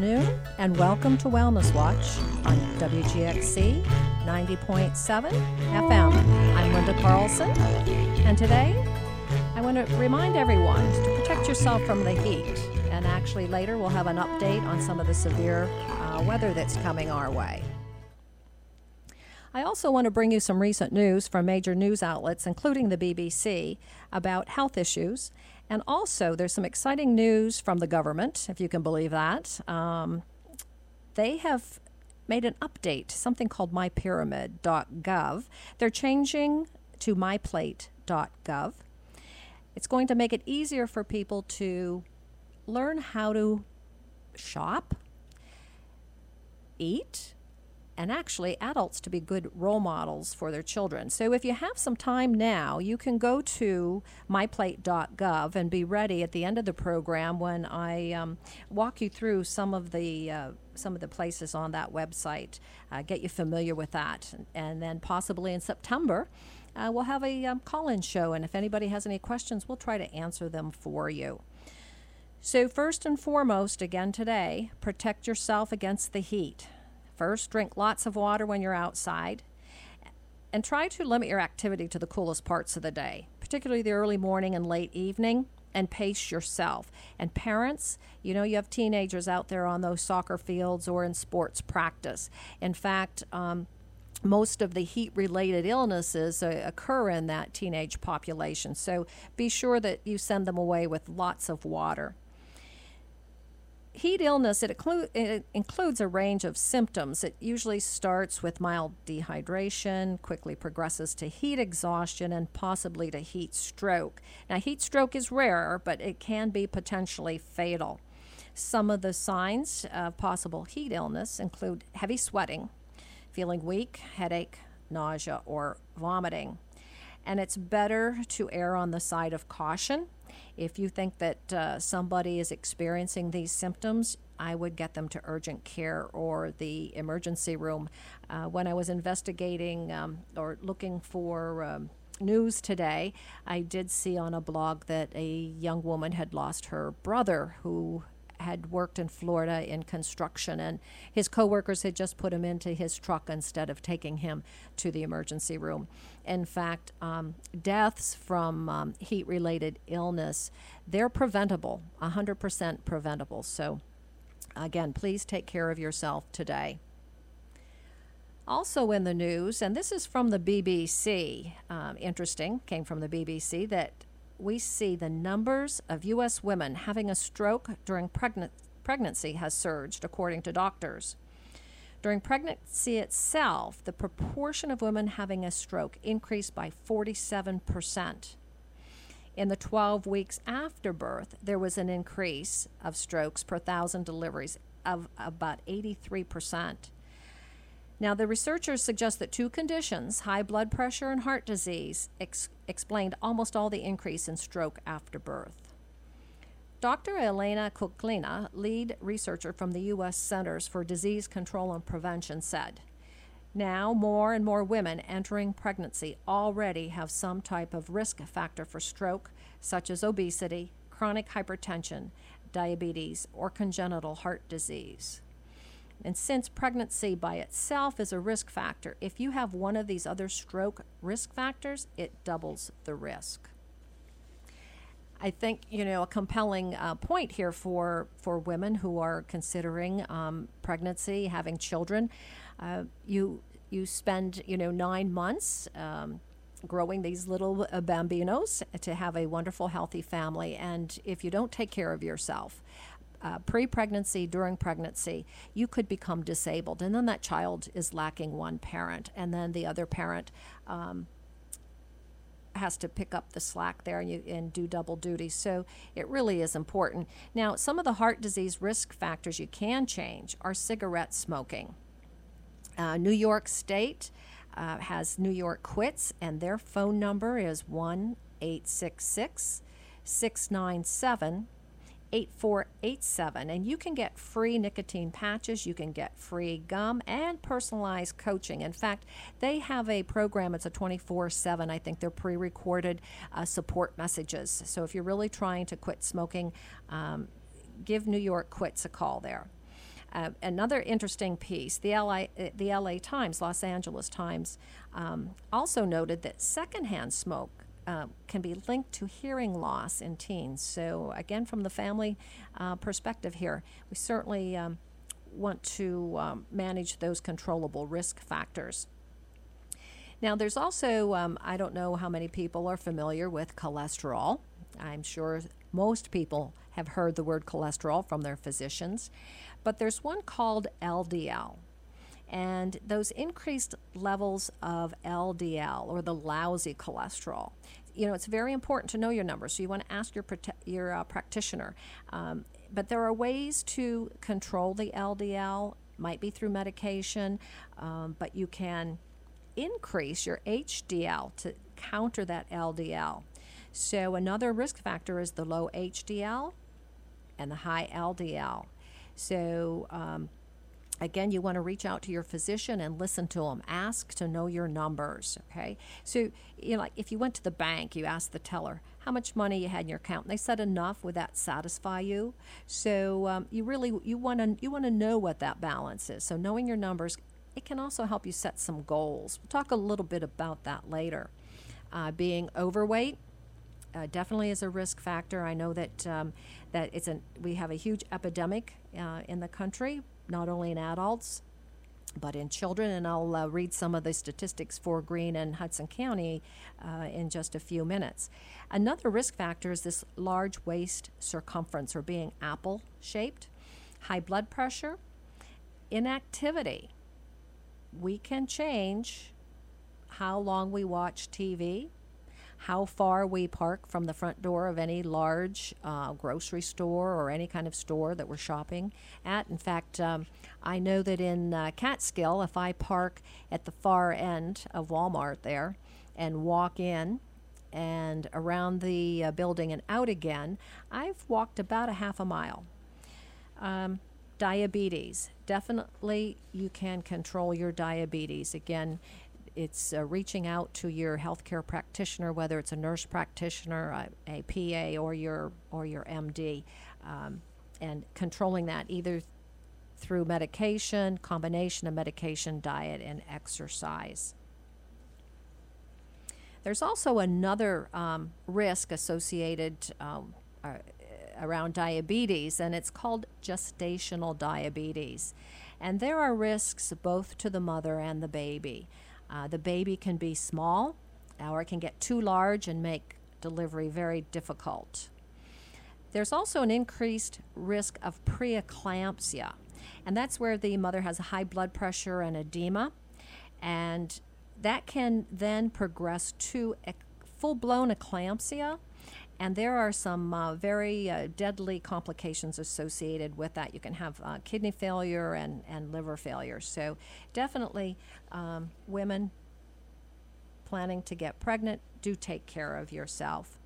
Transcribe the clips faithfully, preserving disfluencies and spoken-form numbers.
afternoon, and welcome to Wellness Watch on W G X C ninety point seven F M. I'm Linda Carlson, and today I want to remind everyone to protect yourself from the heat. And actually later we'll have an update on some of the severe uh, weather that's coming our way. I also want to bring you some recent news from major news outlets, including the B B C, about health issues. And also, there's some exciting news from the government, if you can believe that. Um, they have made an update, something called my pyramid dot gov. They're changing to my plate dot gov. It's going to make it easier for people to learn how to shop, eat, and actually adults to be good role models for their children. So if you have some time now, you can go to my plate dot gov and be ready at the end of the program when I um, walk you through some of the uh, some of the places on that website, uh, get you familiar with that. And then possibly in September, uh, we'll have a um, call-in show, and if anybody has any questions, we'll try to answer them for you. So first and foremost, again today, protect yourself against the heat. First, drink lots of water when you're outside, and try to limit your activity to the coolest parts of the day, particularly the early morning and late evening, and pace yourself. And parents, you know you have teenagers out there on those soccer fields or in sports practice. In fact, um, most of the heat-related illnesses uh, occur in that teenage population, so be sure that you send them away with lots of water. Heat illness, it, inclu- it includes a range of symptoms. It usually starts with mild dehydration, quickly progresses to heat exhaustion, and possibly to heat stroke. Now, heat stroke is rare, but it can be potentially fatal. Some of the signs of possible heat illness include heavy sweating, feeling weak, headache, nausea, or vomiting. And it's better to err on the side of caution. If you think that uh, somebody is experiencing these symptoms, I would get them to urgent care or the emergency room. Uh, when I was investigating um, or looking for um, news today, I did see on a blog that a young woman had lost her brother who had worked in Florida in construction, and his coworkers had just put him into his truck instead of taking him to the emergency room. In fact, um, deaths from um, heat-related illness, they're preventable, one hundred percent preventable. So again, please take care of yourself today. Also in the news, and this is from the B B C, um, interesting, came from the B B C, that we see the numbers of U S women having a stroke during pregnant, pregnancy has surged, according to doctors. During pregnancy itself, the proportion of women having a stroke increased by forty-seven percent. In the twelve weeks after birth, there was an increase of strokes per thousand deliveries of about eighty-three percent. Now, the researchers suggest that two conditions, high blood pressure and heart disease, ex- explained almost all the increase in stroke after birth. Doctor Elena Kuklina, lead researcher from the U S Centers for Disease Control and Prevention, said, "Now more and more women entering pregnancy already have some type of risk factor for stroke, such as obesity, chronic hypertension, diabetes, or congenital heart disease." And since pregnancy by itself is a risk factor, if you have one of these other stroke risk factors, it doubles the risk. I think, you know, a compelling uh, point here for, for women who are considering um, pregnancy, having children. Uh, you you spend, you know, nine months um, growing these little uh, bambinos to have a wonderful, healthy family. And if you don't take care of yourself, Uh, pre-pregnancy, during pregnancy, you could become disabled, and then that child is lacking one parent, and then the other parent um, has to pick up the slack there and, you, and do double duty. So it really is important. Now, some of the heart disease risk factors you can change are cigarette smoking. Uh, New York State uh, has New York Quits, and their phone number is one eight six six, six nine seven, eight four eight seven, and you can get free nicotine patches, you can get free gum, and personalized coaching. In fact, they have a program, it's a twenty-four seven, I think they're pre-recorded uh, support messages. So if you're really trying to quit smoking, um, give New York Quits a call there. Uh, another interesting piece, the L A, uh, the L A Times, Los Angeles Times, um, also noted that secondhand smoke uh, can be linked to hearing loss in teens. So again, from the family uh, perspective here, we certainly um, want to um, manage those controllable risk factors. Now, there's also, um, I don't know how many people are familiar with cholesterol. I'm sure most people have heard the word cholesterol from their physicians, but there's one called L D L. And those increased levels of L D L, or the lousy cholesterol, you know, it's very important to know your numbers. So you want to ask your prote- your uh, practitioner. Um, but there are ways to control the L D L. Might be through medication, um, but you can increase your H D L to counter that L D L. So another risk factor is the low H D L and the high L D L. So um, again, you want to reach out to your physician and listen to them. Ask to know your numbers, okay? So, you know, like if you went to the bank, you asked the teller how much money you had in your account, and they said enough. Would that satisfy you? So um, you really you want to you want to know what that balance is. So knowing your numbers, it can also help you set some goals. We'll talk a little bit about that later. Uh, being overweight uh, definitely is a risk factor. I know that um, that it's an we have a huge epidemic uh, in the country, not only in adults, but in children. And I'll uh, read some of the statistics for Greene and Hudson County uh, in just a few minutes. Another risk factor is this large waist circumference, or being apple-shaped, high blood pressure, inactivity. We can change how long we watch T V, how far we park from the front door of any large uh, grocery store or any kind of store that we're shopping at. In fact, um, I know that in uh, Catskill, if I park at the far end of Walmart there and walk in and around the uh, building and out again, I've walked about a half a mile. Um, diabetes. Definitely you can control your diabetes. Again, it's uh, reaching out to your healthcare practitioner, whether it's a nurse practitioner, a, a P A, or your or your M D, um, and controlling that either through medication, combination of medication, diet, and exercise. There's also another um, risk associated um, uh, around diabetes, and it's called gestational diabetes. And there are risks both to the mother and the baby. Uh, the baby can be small, or it can get too large and make delivery very difficult. There's also an increased risk of preeclampsia, and that's where the mother has high blood pressure and edema, and that can then progress to a full-blown eclampsia. And there are some uh, very uh, deadly complications associated with that. You can have uh, kidney failure and, and liver failure. So definitely um, women planning to get pregnant, do take care of yourself.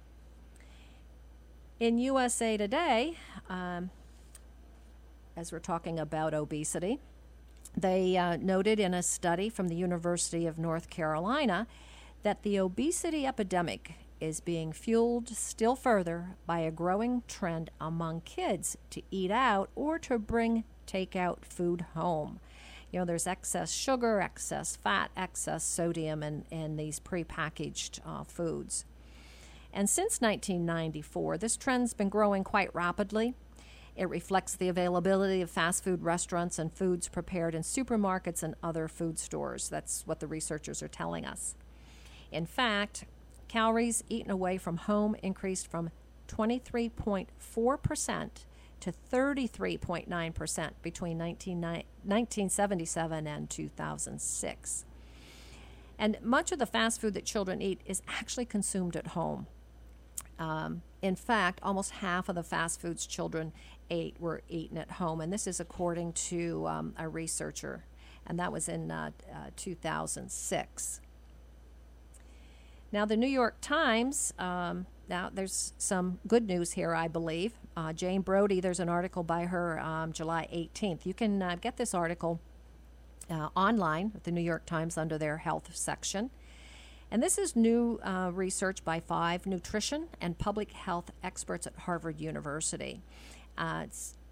In U S A Today, um, as we're talking about obesity, they uh, noted in a study from the University of North Carolina that the obesity epidemic is being fueled still further by a growing trend among kids to eat out or to bring takeout food home. You know, there's excess sugar, excess fat, excess sodium in, in these prepackaged uh, foods. And since nineteen ninety-four, this trend's been growing quite rapidly. It reflects the availability of fast food restaurants and foods prepared in supermarkets and other food stores. That's what the researchers are telling us. In fact, calories eaten away from home increased from twenty-three point four percent to thirty-three point nine percent between nineteen seventy-seven and two thousand six. And much of the fast food that children eat is actually consumed at home. Um, in fact, almost half of the fast foods children ate were eaten at home, and this is according to um, a researcher, and that was in uh, uh, two thousand six. Now, the New York Times, um, now there's some good news here, I believe. Uh, Jane Brody, there's an article by her um, July eighteenth. You can uh, get this article uh, online at the New York Times under their health section. And this is new uh, research by five nutrition and public health experts at Harvard University. Uh, it's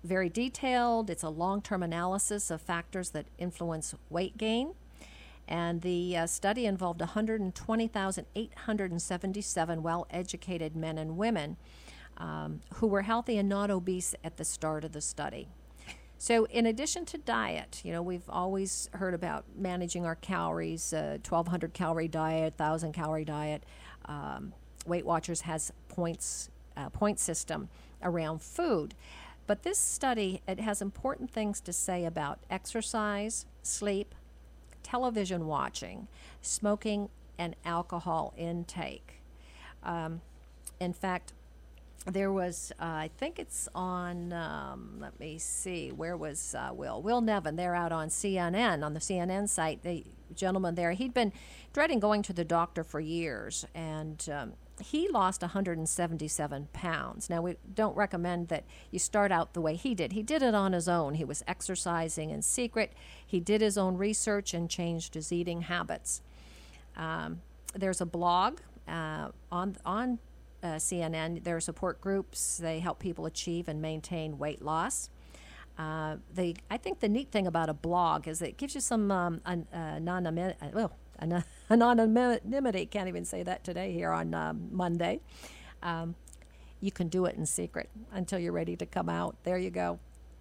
very detailed. It's a long-term analysis of factors that influence weight gain. And the uh, study involved one hundred twenty thousand eight hundred seventy-seven well-educated men and women um, who were healthy and not obese at the start of the study. So in addition to diet, you know, we've always heard about managing our calories, uh, twelve hundred calorie diet, one thousand calorie diet. Um, Weight Watchers has points, uh, point system around food. But this study, it has important things to say about exercise, sleep, television watching, smoking, and alcohol intake. Um, in fact, there was, uh, I think it's on, um, let me see, where was uh, Will? Will Nevin, they're out on C N N, on the C N N site. The gentleman there, he'd been dreading going to the doctor for years, and um, he lost one hundred seventy-seven pounds. Now, we don't recommend that you start out the way he did. He did it on his own. He was exercising in secret. He did his own research and changed his eating habits. Um, there's a blog uh, on on uh, C N N. There are support groups. They help people achieve and maintain weight loss. Uh, they, I think the neat thing about a blog is that it gives you some um, an, uh, anonymity. Well, an, anonymity. Can't even say that today here on um, Monday. Um, you can do it in secret until you're ready to come out. There you go.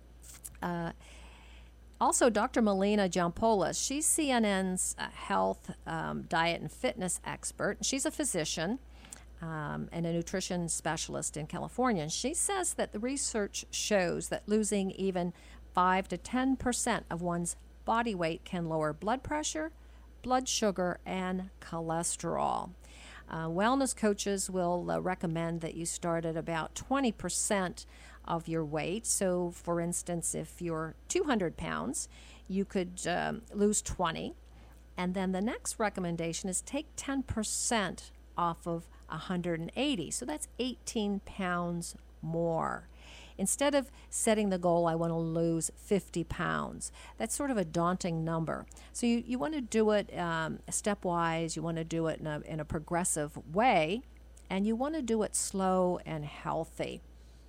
Uh, also, Doctor Melina Jampoulos, she's C N N's uh, health, um, diet, and fitness expert. She's a physician um, and a nutrition specialist in California. And she says that the research shows that losing even five to ten percent of one's body weight can lower blood pressure, blood sugar, and cholesterol. Uh, wellness coaches will uh, recommend that you start at about twenty percent of your weight. So, for instance, if you're two hundred pounds, you could um, lose twenty. And then the next recommendation is take ten percent off of one hundred eighty. So that's eighteen pounds more. Instead of setting the goal, I want to lose fifty pounds, that's sort of a daunting number. So you, you want to do it um, stepwise, you want to do it in a, in a progressive way, and you want to do it slow and healthy.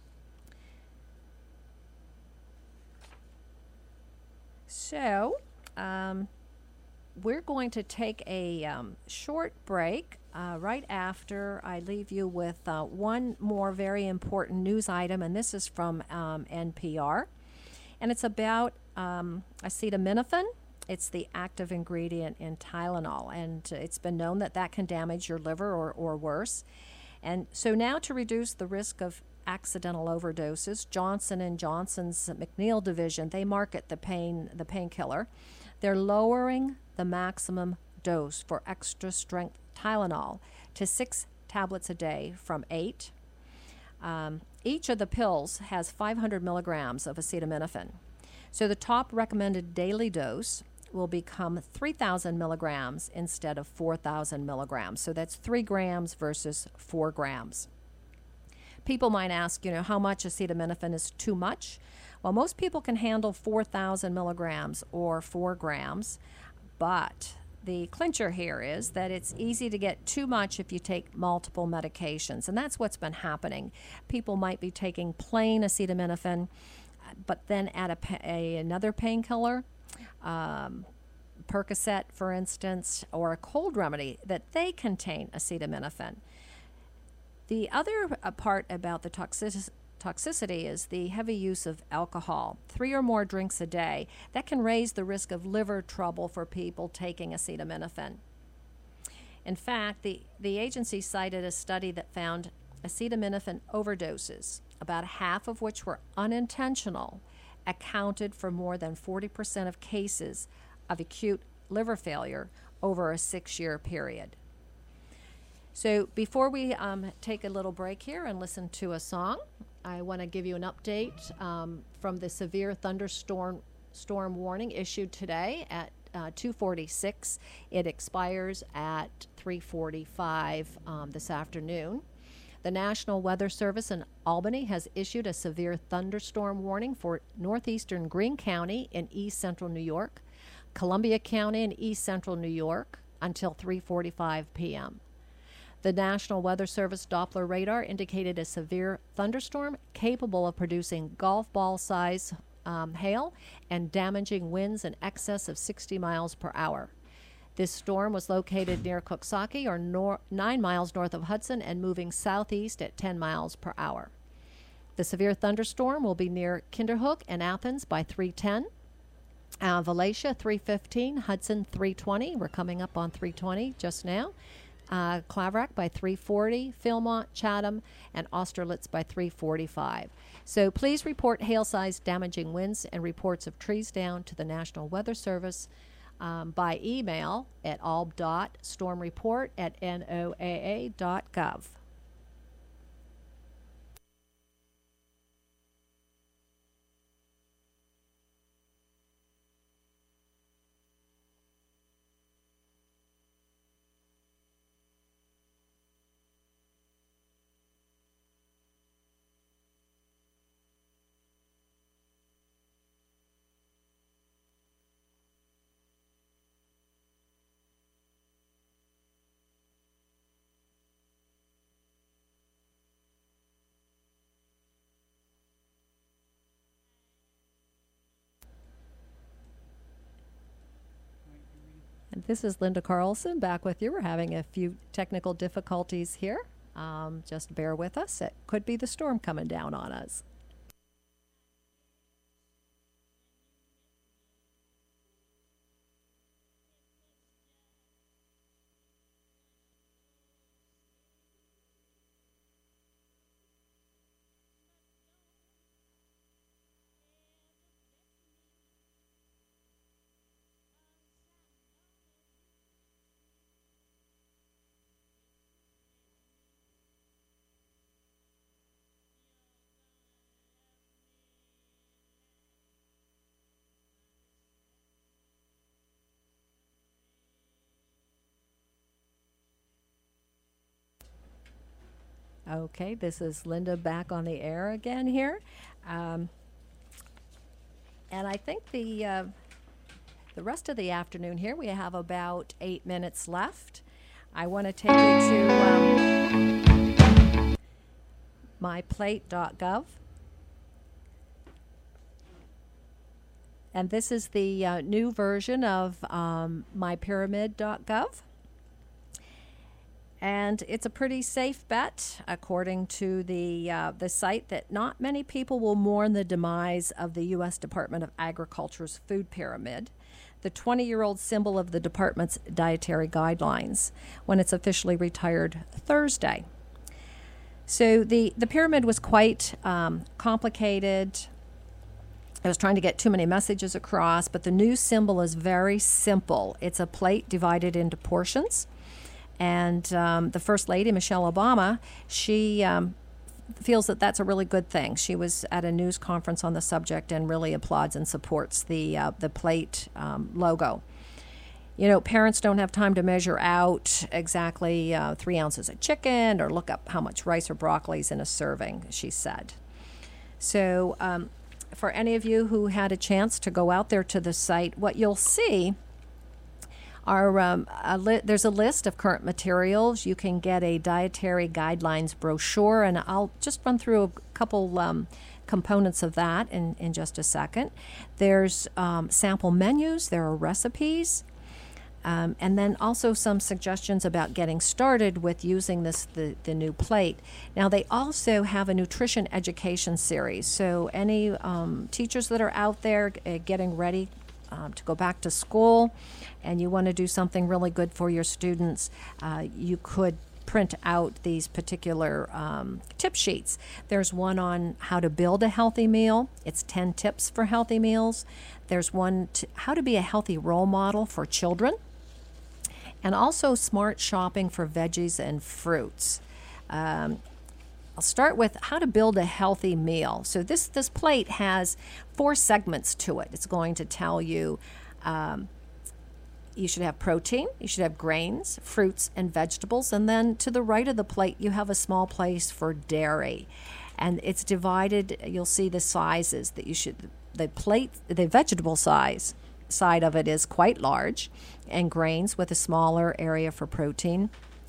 So um, we're going to take a um, short break. Uh, right after I leave you with uh, one more very important news item, and this is from um, N P R, and it's about um, acetaminophen. It's the active ingredient in Tylenol, and it's been known that that can damage your liver or, or worse. And so now, to reduce the risk of accidental overdoses, Johnson and Johnson's McNeil division, they market the pain the painkiller. They're lowering the maximum dose for extra strength Tylenol to six tablets a day from eight. Um, each of the pills has five hundred milligrams of acetaminophen. So the top recommended daily dose will become three thousand milligrams instead of four thousand milligrams. So that's three grams versus four grams. People might ask, you know, how much acetaminophen is too much? Well, most people can handle four thousand milligrams or four grams, but the clincher here is that it's easy to get too much if you take multiple medications, and that's what's been happening. People might be taking plain acetaminophen, but then add a, a, another painkiller, um, Percocet, for instance, or a cold remedy that they contain acetaminophen. The other uh, part about the toxic- toxicity is the heavy use of alcohol. Three or more drinks a day, that can raise the risk of liver trouble for people taking acetaminophen. In fact, the, the agency cited a study that found acetaminophen overdoses, about half of which were unintentional, accounted for more than forty percent of cases of acute liver failure over a six-year period. So before we um, take a little break here and listen to a song, I want to give you an update um, from the severe thunderstorm storm warning issued today at uh, two forty-six. It expires at three forty-five um, this afternoon. The National Weather Service in Albany has issued a severe thunderstorm warning for northeastern Greene County in east central New York, Columbia County in east central New York until three forty-five p.m. The National Weather Service Doppler radar indicated a severe thunderstorm capable of producing golf ball size um, hail and damaging winds in excess of sixty miles per hour. This storm was located near Coxsackie, or nor- nine miles north of Hudson, and moving southeast at ten miles per hour. The severe thunderstorm will be near Kinderhook and Athens by three ten, uh, Valatia three fifteen, Hudson three twenty. We're coming up on three twenty just now. Uh, Claverack by three forty, Philmont, Chatham, and Austerlitz by three forty-five. So please report hail-sized damaging winds and reports of trees down to the National Weather Service um, by email at alb.stormreport at N O A A dot gov. And this is Linda Carlson back with you. We're having a few technical difficulties here. Um, just bear with us. It could be the storm coming down on us. Okay, this is Linda back on the air again here. Um, and I think the, uh, the rest of the afternoon here, we have about eight minutes left. I want to take you to um, my plate dot gov. And this is the uh, new version of um, my pyramid dot gov. And it's a pretty safe bet, according to the uh, the site, that not many people will mourn the demise of the U S Department of Agriculture's food pyramid, the twenty-year-old symbol of the department's dietary guidelines, when it's officially retired Thursday. So the, the pyramid was quite um, complicated. I was trying to get too many messages across, but the new symbol is very simple. It's a plate divided into portions. And um, the First Lady, Michelle Obama, she um, feels that that's a really good thing. She was at a news conference on the subject and really applauds and supports the uh, the plate um, logo. You know, parents don't have time to measure out exactly uh, three ounces of chicken or look up how much rice or broccoli is in a serving, she said. So um, for any of you who had a chance to go out there to the site, what you'll see are um, a li- there's a list of current materials. You can get a dietary guidelines brochure, and I'll just run through a couple um, components of that in, in just a second. There's um, sample menus, there are recipes, um, and then also some suggestions about getting started with using this the, the new plate. Now, they also have a nutrition education series, so any um, teachers that are out there uh, getting ready Um, to go back to school, and you want to do something really good for your students, uh, you could print out these particular um, tip sheets. There's one on how to build a healthy meal. It's ten tips for healthy meals. There's one to how to be a healthy role model for children, and also smart shopping for veggies and fruits. Um, I'll start with how to build a healthy meal. So this, this plate has four segments to it. It's going to tell you um, you should have protein, you should have grains, fruits, and vegetables. And then to the right of the plate, you have a small place for dairy. And it's divided, you'll see the sizes that you should, the plate, the vegetable size side of it is quite large, and grains with a smaller area for protein.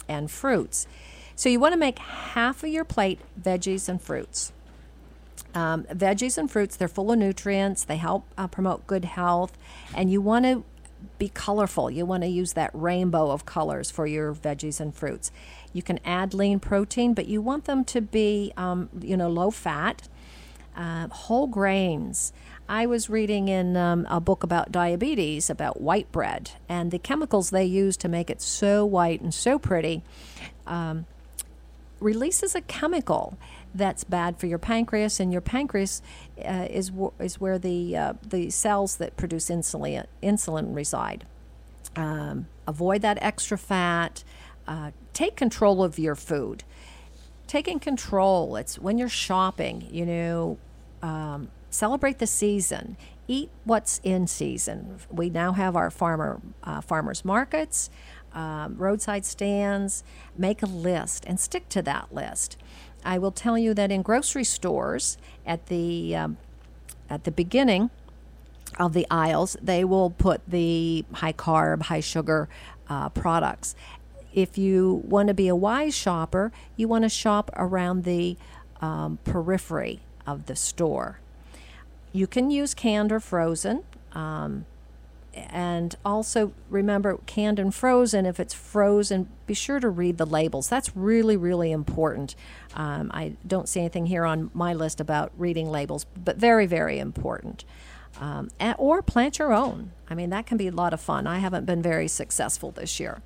and fruits. So you want to make half of your plate veggies and fruits. Um, veggies and fruits, they're full of nutrients. They help uh, promote good health. And you want to be colorful. You want to use that rainbow of colors for your veggies and fruits. You can add lean protein, but you want them to be, um, you know, low fat, uh, whole grains. I was reading in um, a book about diabetes, about white bread, and the chemicals they use to make it so white and so pretty um, releases a chemical that's bad for your pancreas, and your pancreas uh, is w- is where the uh, the cells that produce insulin insulin reside. Um, avoid that extra fat. Uh, take control of your food. Taking control. It's when you're shopping. You know, um, celebrate the season. Eat what's in season. We now have our farmer uh, farmers markets, um, roadside stands. Make a list and stick to that list. I will tell you that in grocery stores, at the um, at the beginning of the aisles, they will put the high carb, high sugar uh, products. If you want to be a wise shopper, you want to shop around the um, periphery of the store. You can use canned or frozen. Um, And also remember, canned and frozen, if it's frozen, be sure to read the labels. That's really, really important. Um, I don't see anything here on my list about reading labels, but very, very important. Um, and, or plant your own. I mean, that can be a lot of fun. I haven't been very successful this year.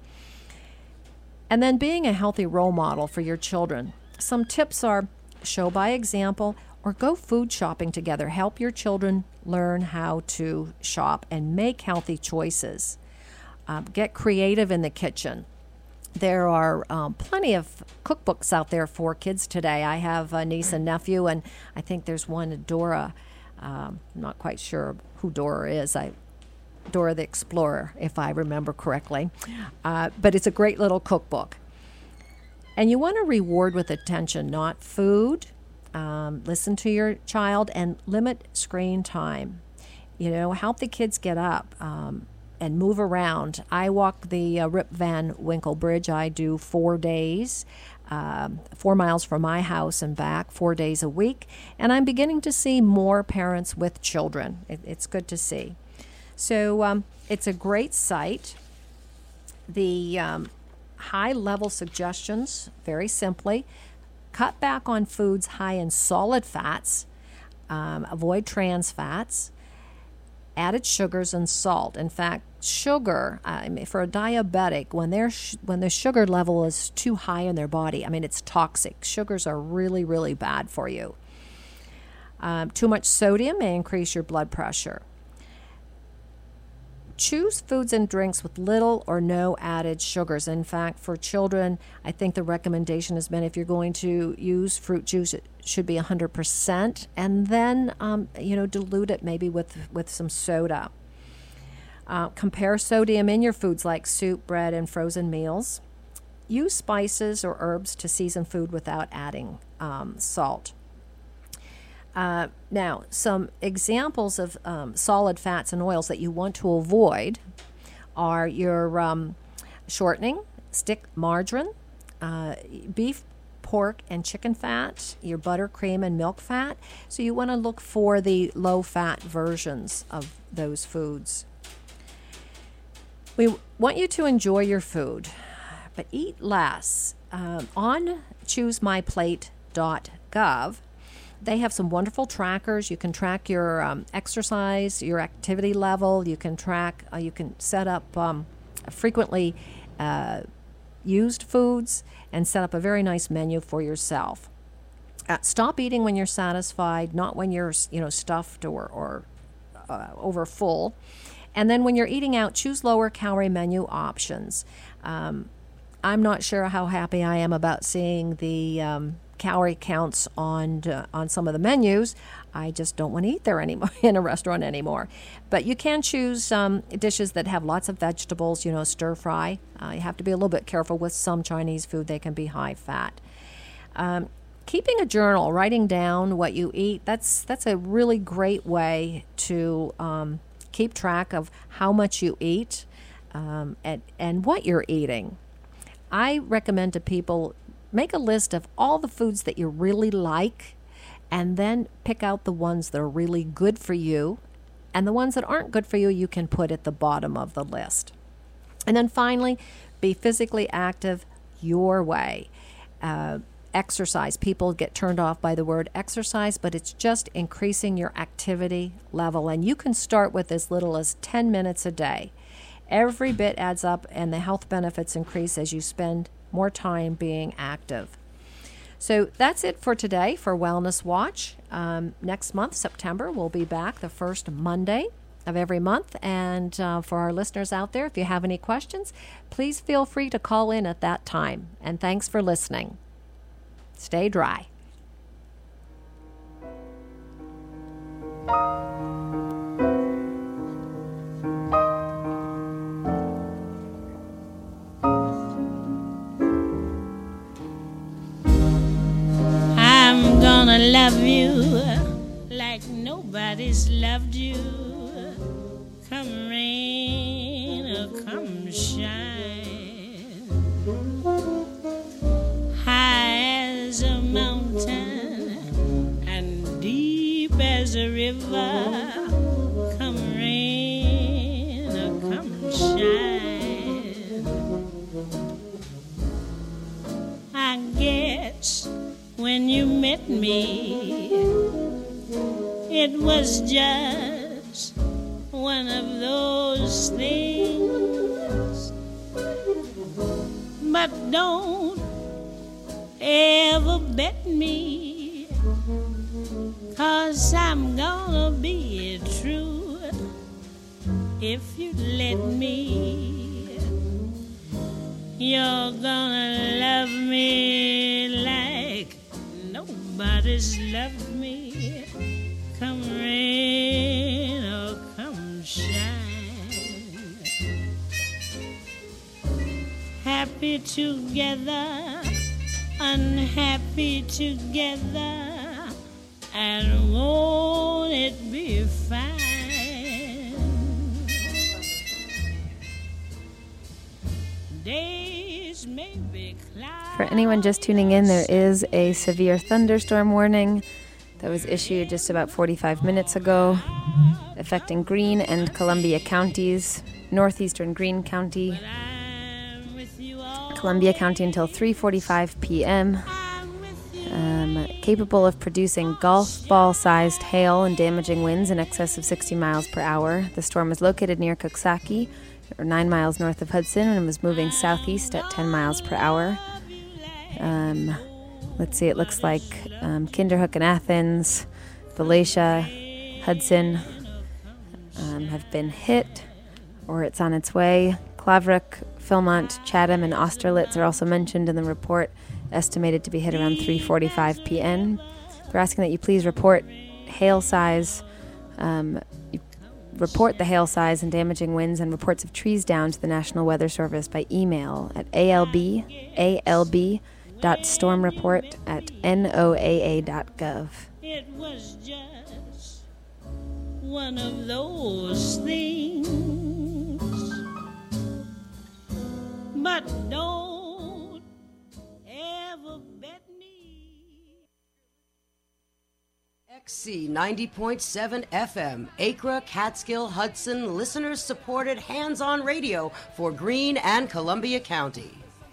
And then being a healthy role model for your children. Some tips are show by example, or go food shopping together. Help your children learn how to shop and make healthy choices. Um, get creative in the kitchen. There are um, plenty of cookbooks out there for kids today. I have a niece and nephew, and I think there's one, Dora. Um, I'm not quite sure who Dora is. I Dora the Explorer, if I remember correctly. Uh, but it's a great little cookbook. And you want to reward with attention, not food. Um, listen to your child and limit screen time. You know, help the kids get up um, and move around. I walk the uh, Rip Van Winkle Bridge. I do four days, um, four miles from my house and back, four days a week. And I'm beginning to see more parents with children. It, it's good to see. So um, it's a great site. The um, high-level suggestions, very simply, cut back on foods high in solid fats, um, avoid trans fats, added sugars and salt. In fact, sugar, I mean, for a diabetic, when their sh- when the sugar level is too high in their body, I mean, it's toxic. Sugars are really, really bad for you. Um, too much sodium may increase your blood pressure. Choose foods and drinks with little or no added sugars. In fact, for children, I think the recommendation has been if you're going to use fruit juice, it should be one hundred percent, and then um, you know, dilute it maybe with, with some soda. Uh, compare sodium in your foods like soup, bread, and frozen meals. Use spices or herbs to season food without adding um, salt. Uh, now, some examples of um, solid fats and oils that you want to avoid are your um, shortening, stick margarine, uh, beef, pork, and chicken fat, your butter, cream, and milk fat. So you want to look for the low-fat versions of those foods. We want you to enjoy your food, but eat less. Um, on choose my plate dot gov, they have some wonderful trackers. You can track your um, exercise, your activity level. You can track, uh, you can set up um, frequently uh, used foods and set up a very nice menu for yourself. Uh, stop eating when you're satisfied, not when you're, you know, stuffed or, or uh, over full. And then when you're eating out, choose lower calorie menu options. Um, I'm not sure how happy I am about seeing the um, calorie counts on uh, on some of the menus. I just don't want to eat there anymore in a restaurant anymore. But you can choose um, dishes that have lots of vegetables, you know, stir fry. Uh, you have to be a little bit careful with some Chinese food. They can be high fat. Um, keeping a journal, writing down what you eat, that's that's a really great way to um, keep track of how much you eat um, and, and what you're eating. I recommend to people, make a list of all the foods that you really like, and then pick out the ones that are really good for you, and the ones that aren't good for you, you can put at the bottom of the list. And then finally, be physically active your way. Uh, exercise. People get turned off by the word exercise, but it's just increasing your activity level. And you can start with as little as ten minutes a day. Every bit adds up, and the health benefits increase as you spend more time being active. So that's it for today for Wellness Watch. Um, next month, September, we'll be back the first Monday of every month. And uh, for our listeners out there, if you have any questions, please feel free to call in at that time. And thanks for listening. Stay dry. I'm gonna love you like nobody's loved you. Come rain or come shine, high as a mountain and deep as a river. Come rain or come shine. I guess when you met me, it was just one of those things. But don't ever bet me, 'cause I'm gonna be true if you let me. You're gonna love me like nobody's loved me. Come rain or come shine, happy together, unhappy together, and won't it be fine? Days may be cloudy. For anyone just tuning in, there is a severe thunderstorm warning that was issued just about forty-five minutes ago, affecting Greene and Columbia counties, northeastern Greene County, Columbia County until three forty-five p.m. Um, capable of producing golf ball-sized hail and damaging winds in excess of sixty miles per hour. The storm is located near Coxsackie, or nine miles north of Hudson, and was moving southeast at ten miles per hour. Um, let's see, it looks like um, Kinderhook and Athens, Volusia, Hudson um, have been hit, or it's on its way. Claverack, Philmont, Chatham, and Austerlitz are also mentioned in the report, estimated to be hit around three forty-five p.m. We're asking that you please report hail size, um, you report the hail size and damaging winds and reports of trees down to the National Weather Service by email at alb, alb dot stormreport at n o a a dot gov. It was just one of those things, but don't ever bet me. X C ninety point seven F M, Acra, Catskill, Hudson, listeners supported hands-on radio for Greene and Columbia County.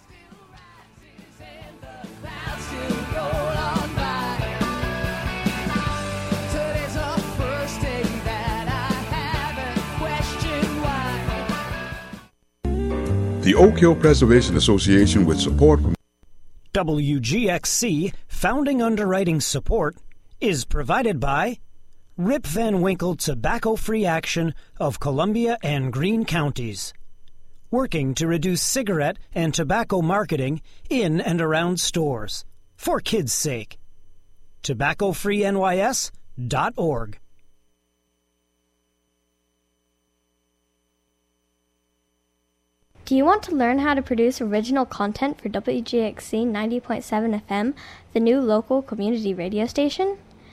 The Oak Hill Preservation Association, with support from W G X C founding underwriting support, is provided by Rip Van Winkle Tobacco-Free Action of Columbia and Greene Counties, working to reduce cigarette and tobacco marketing in and around stores, for kids' sake. tobacco free N Y S dot org. Do you want to learn how to produce original content for W G X C ninety point seven F M, the new local community radio station?